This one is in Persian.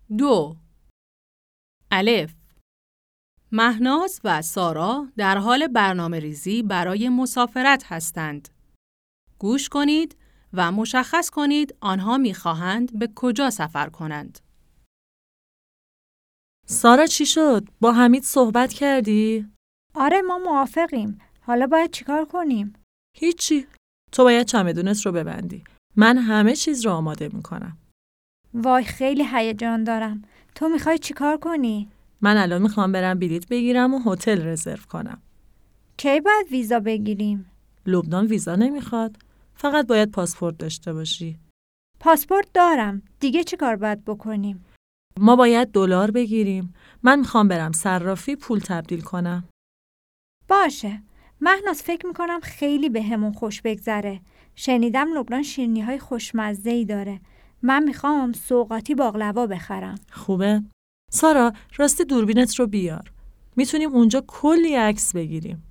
2. الف. مهناز و سارا در حال برنامه‌ریزی برای مسافرت هستند. گوش کنید و مشخص کنید آنها می‌خواهند به کجا سفر کنند. سارا چی شد؟ با حمید صحبت کردی؟ آره ما موافقیم. حالا باید چیکار کنیم؟ هیچی. تو باید چمدونت رو ببندی. من همه چیز رو آماده میکنم. وای خیلی هیجان دارم. تو میخوای چیکار کنی؟ من الان میخوام برم بلیط بگیرم و هتل رزرو کنم. کی باید ویزا بگیریم؟ لبنان ویزا نمیخواد. فقط باید پاسپورت داشته باشی. پاسپورت دارم. دیگه چیکار باید بکنیم؟ ما باید دلار بگیریم. من میخوام برم صرافی پول تبدیل کنم. باشه. مهناز فکر میکنم خیلی به همون خوش بگذره. شنیدم لبنان شیرینی‌های خوشمزه‌ای داره. من میخوام سوغاتی باقلوا بخرم. خوبه؟ سارا راستی دوربینت رو بیار. میتونیم اونجا کلی عکس بگیریم.